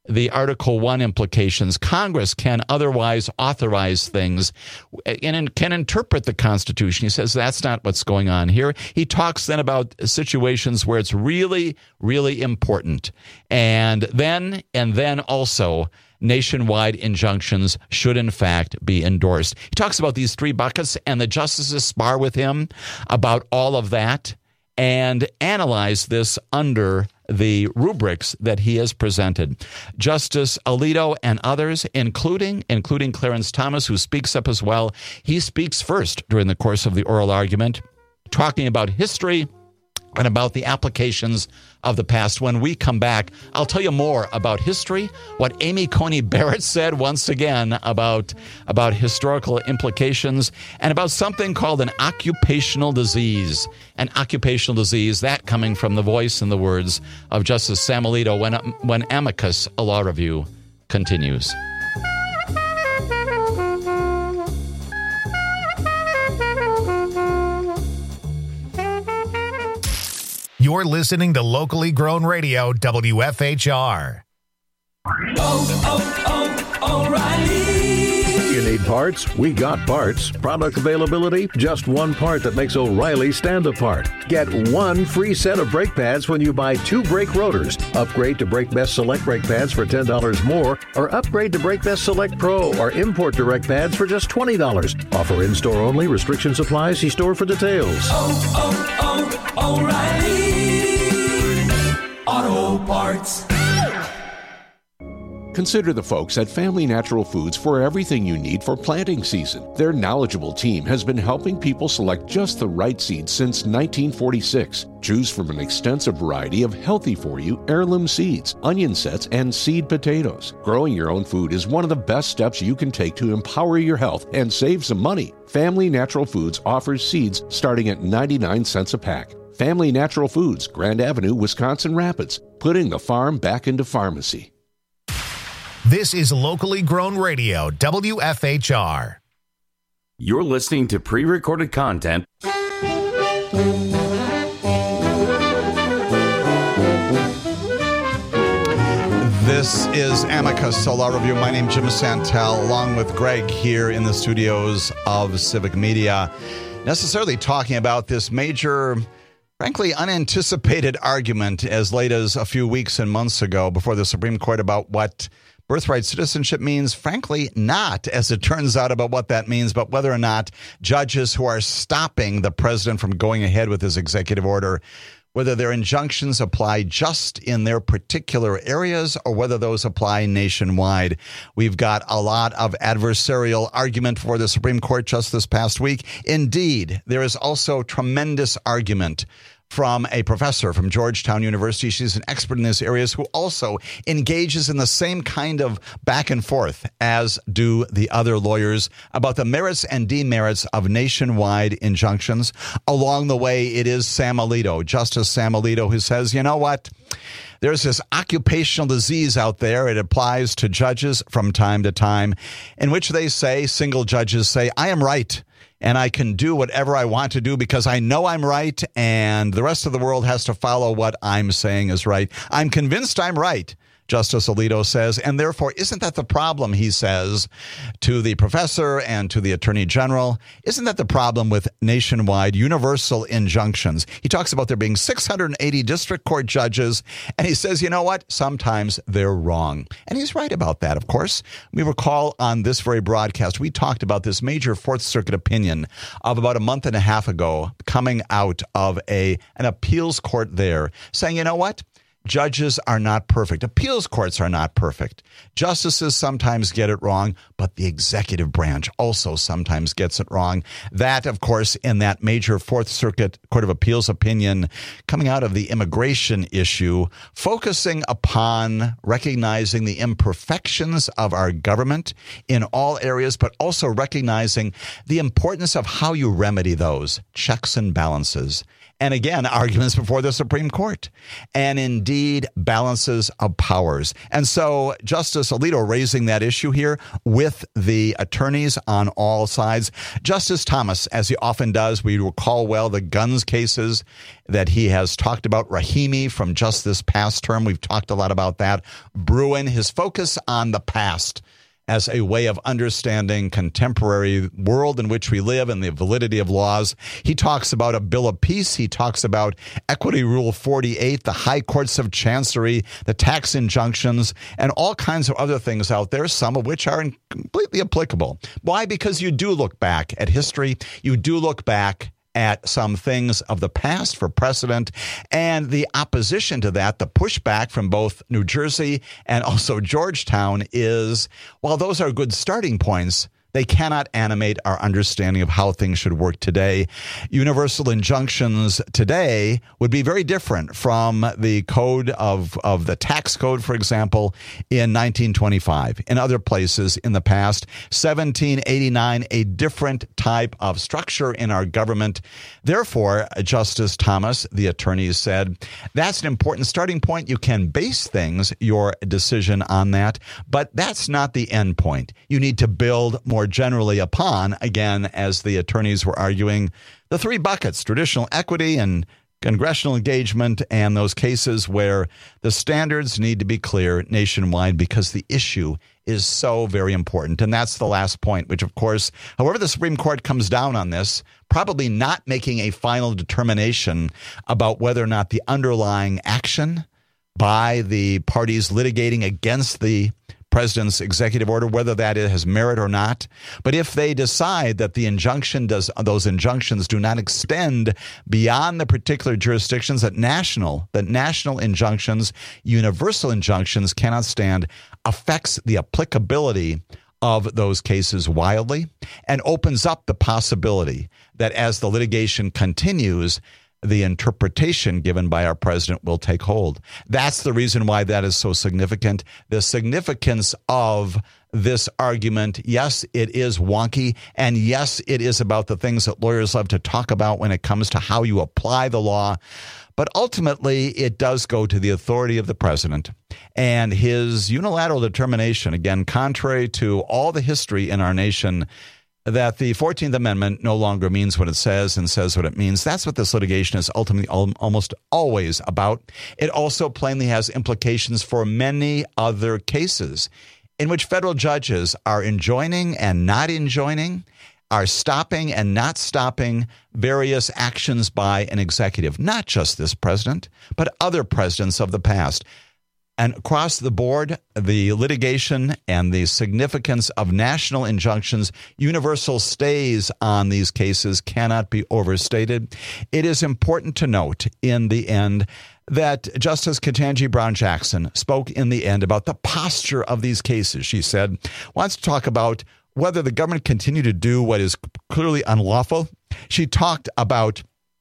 the Article one implications. Congress can otherwise authorize things and can interpret the Constitution. He says that's not what's going on here. He talks then about situations where it's really, really important. And then, and then also, nationwide injunctions should in fact be endorsed. He talks about these three buckets, and the justices spar with him about all of that and analyze this under the rubrics that he has presented. Justice Alito and others, including including Clarence Thomas, who speaks up as well, he speaks first during the course of the oral argument, talking about history and about the applications of the past. When we come back, I'll tell you more about history, what Amy Coney Barrett said once again about, about historical implications, and about something called an occupational disease. An occupational disease, that coming from the voice and the words of Justice Sam Alito when, when Amicus, a law review, continues. You're listening to Locally Grown Radio, W F H R. Oh, oh, O'Reilly. You need parts? We got parts. Product availability? Just one part that makes O'Reilly stand apart. Get one free set of brake pads when you buy two brake rotors. Upgrade to Brake Best Select brake pads for ten dollars more, or upgrade to Brake Best Select Pro or Import Direct pads for just twenty dollars. Offer in-store only. Restrictions apply. See store for details. Oh, oh, oh, O'Reilly Auto Parts. Consider the folks at Family Natural Foods for everything you need for planting season. Their knowledgeable team has been helping people select just the right seeds since nineteen forty-six. Choose from an extensive variety of healthy-for-you heirloom seeds, onion sets, and seed potatoes. Growing your own food is one of the best steps you can take to empower your health and save some money. Family Natural Foods offers seeds starting at ninety-nine cents a pack. Family Natural Foods, Grand Avenue, Wisconsin Rapids, putting the farm back into pharmacy. This is Locally Grown Radio, W F H R. You're listening to pre-recorded content. This is Amicus, a law review. My name is Jim Santel, along with Greg here in the studios of Civic Media, necessarily talking about this major, frankly, unanticipated argument as late as a few weeks and months ago before the Supreme Court about what birthright citizenship means. Frankly, not, as it turns out, about what that means, but whether or not judges who are stopping the president from going ahead with his executive order, whether their injunctions apply just in their particular areas or whether those apply nationwide. We've got a lot of adversarial argument for the Supreme Court just this past week. Indeed, there is also tremendous argument from a professor from Georgetown University. She's an expert in these areas who also engages in the same kind of back and forth as do the other lawyers about the merits and demerits of nationwide injunctions. Along the way, it is Sam Alito, Justice Sam Alito, who says, you know what? There's this occupational disease out there. It applies to judges from time to time, in which they say, single judges say, I am right, and I can do whatever I want to do because I know I'm right, and the rest of the world has to follow what I'm saying is right. I'm convinced I'm right, Justice Alito says, and therefore, isn't that the problem, he says, to the professor and to the attorney general? Isn't that the problem with nationwide universal injunctions? He talks about there being six hundred eighty district court judges, and he says, you know what? Sometimes they're wrong. And he's right about that, of course. We recall on this very broadcast, we talked about this major Fourth Circuit opinion of about a month and a half ago coming out of a an appeals court there saying, you know what? Judges are not perfect. Appeals courts are not perfect. Justices sometimes get it wrong, but the executive branch also sometimes gets it wrong. That, of course, in that major Fourth Circuit Court of Appeals opinion coming out of the immigration issue, focusing upon recognizing the imperfections of our government in all areas, but also recognizing the importance of how you remedy those checks and balances. and again, arguments before the Supreme Court, and indeed balances of powers. And so Justice Alito raising that issue here with the attorneys on all sides. Justice Thomas, as he often does, we recall well the guns cases that he has talked about. Rahimi from just this past term, we've talked a lot about that. Bruen, his focus on the past as a way of understanding contemporary world in which we live and the validity of laws. He talks about a bill of peace. He talks about Equity Rule forty-eight, the high courts of chancery, the tax injunctions, and all kinds of other things out there, some of which are completely applicable. Why? Because you do look back at history. You do look back at some things of the past for precedent, and the opposition to that, the pushback from both New Jersey and also Georgetown is, while those are good starting points, they cannot animate our understanding of how things should work today. Universal injunctions today would be very different from the code of, of the tax code, for example, in nineteen twenty-five. In other places in the past, seventeen eighty-nine, a different type of structure in our government. Therefore, Justice Thomas, the attorneys said, that's an important starting point. You can base things, your decision on that, but that's not the end point. You need to build more generally upon, again, as the attorneys were arguing, the three buckets, traditional equity and congressional engagement, and those cases where the standards need to be clear nationwide because the issue is so very important. And that's the last point, which, of course, however the Supreme Court comes down on this, probably not making a final determination about whether or not the underlying action by the parties litigating against the president's executive order, whether that has merit or not. But if they decide that the injunction does, those injunctions do not extend beyond the particular jurisdictions, that national, that national injunctions, universal injunctions cannot stand, affects the applicability of those cases wildly and opens up the possibility that as the litigation continues, the interpretation given by our president will take hold. That's the reason why that is so significant. The significance of this argument, yes, it is wonky, and yes, it is about the things that lawyers love to talk about when it comes to how you apply the law. But ultimately, it does go to the authority of the president and his unilateral determination, again, contrary to all the history in our nation, that the fourteenth Amendment no longer means what it says and says what it means. That's what this litigation is ultimately al- almost always about. It also plainly has implications for many other cases in which federal judges are enjoining and not enjoining, are stopping and not stopping various actions by an executive, not just this president, but other presidents of the past. And across the board, the litigation and the significance of national injunctions, universal stays on these cases cannot be overstated. It is important to note in the end that Justice Ketanji Brown Jackson spoke in the end about the posture of these cases. She said, wants to talk about whether the government continue to do what is clearly unlawful. She talked about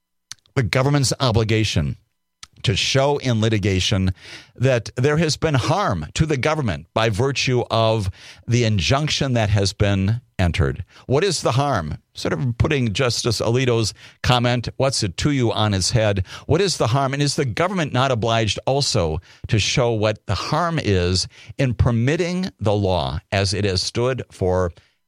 the government's obligation to show in litigation that there has been harm to the government by virtue of the injunction that has been entered. What is the harm? Sort of putting Justice Alito's comment, what's it to you, on its head. What is the harm? And is the government not obliged also to show what the harm is in permitting the law as it has stood for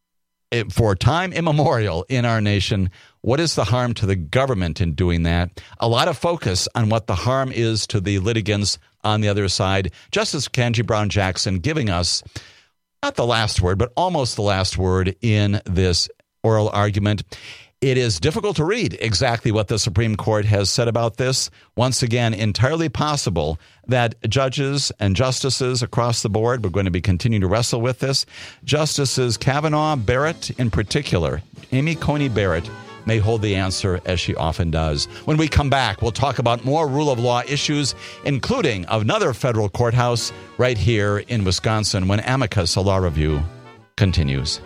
for time immemorial in our nation? What is the harm to the government in doing that? A lot of focus on what the harm is to the litigants on the other side. Justice Ketanji Brown Jackson giving us not the last word, but almost the last word in this oral argument. It is difficult to read exactly what the Supreme Court has said about this. Once again, entirely possible that judges and justices across the board, we're going to be continuing to wrestle with this. Justices Kavanaugh, Barrett in particular, Amy Coney Barrett, may hold the answer, as she often does. When we come back, we'll talk about more rule of law issues, including another federal courthouse right here in Wisconsin, when Amicus, a law review, continues.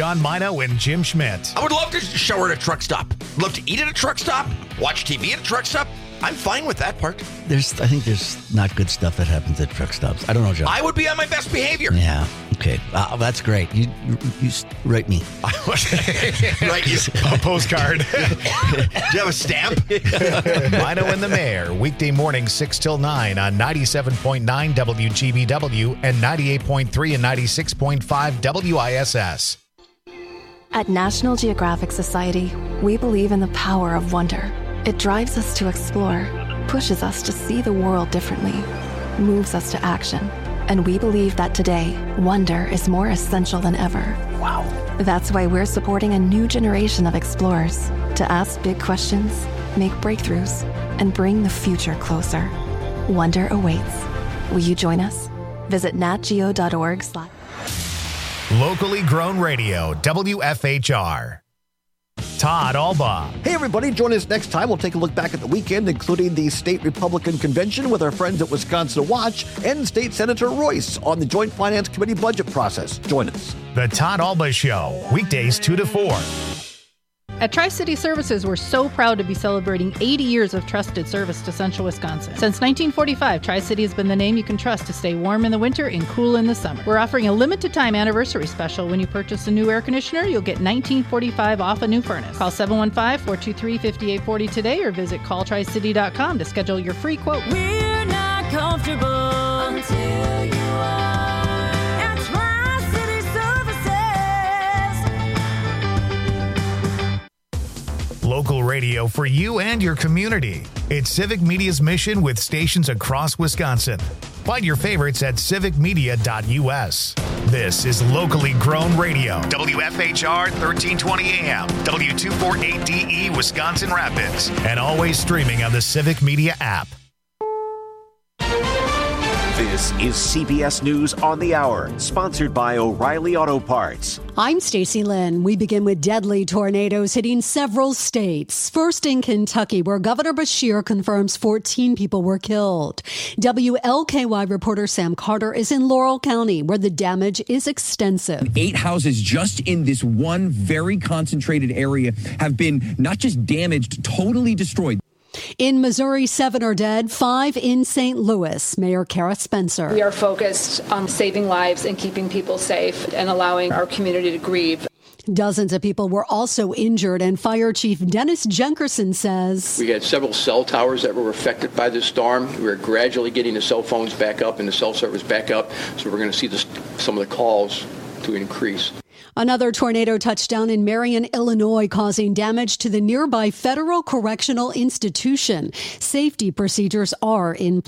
John Mino and Jim Schmidt. I would love to shower at a truck stop. Love to eat at a truck stop. Watch T V at a truck stop. I'm fine with that part. There's, I think there's not good stuff that happens at truck stops. I don't know, John. I would be on my best behavior. Yeah. Okay. Uh, that's great. You, you, you write me. Write you a postcard. Do you have a stamp? Mino and the Mayor, weekday morning six till nine on ninety-seven point nine W G B W and ninety-eight point three and ninety-six point five W I S S. At National Geographic Society, we believe in the power of wonder. It drives us to explore, pushes us to see the world differently, moves us to action. And we believe that today, wonder is more essential than ever. Wow. That's why we're supporting a new generation of explorers to ask big questions, make breakthroughs, and bring the future closer. Wonder awaits. Will you join us? Visit natgeo dot org slash Locally grown radio, W F H R. Todd Alba. Hey, everybody. Join us next time. We'll take a look back at the weekend, including the State Republican Convention with our friends at Wisconsin Watch and State Senator Royce on the Joint Finance Committee budget process. Join us. The Todd Alba Show, weekdays two to four. At Tri-City Services, we're so proud to be celebrating eighty years of trusted service to Central Wisconsin. Since nineteen forty-five, Tri-City has been the name you can trust to stay warm in the winter and cool in the summer. We're offering a limited-time anniversary special. When you purchase a new air conditioner, you'll get nineteen forty-five off a new furnace. Call seven one five, four two three, five eight four zero today or visit call tri city dot com to schedule your free quote. We're not comfortable until you are. Local radio for you and your community. It's Civic Media's mission with stations across Wisconsin. Find your favorites at civic media dot U S. This is locally grown radio. W F H R thirteen twenty A M, W two forty-eight D E, Wisconsin Rapids. And always streaming on the Civic Media app. This is C B S News on the Hour, sponsored by O'Reilly Auto Parts. I'm Stacey Lynn. We begin with deadly tornadoes hitting several states. First in Kentucky, where Governor Beshear confirms fourteen people were killed. W L K Y reporter Sam Carter is in Laurel County, where the damage is extensive. Eight houses just in this one very concentrated area have been not just damaged, totally destroyed. In Missouri, seven are dead, five in Saint Louis. Mayor Kara Spencer. We are focused on saving lives and keeping people safe and allowing our community to grieve. Dozens of people were also injured, and Fire Chief Dennis Jenkerson says, We had several cell towers that were affected by this storm. We're gradually getting the cell phones back up and the cell service back up, so we're going to see this, some of the calls to increase. Another tornado touched down in Marion, Illinois, causing damage to the nearby Federal Correctional Institution. Safety procedures are in place.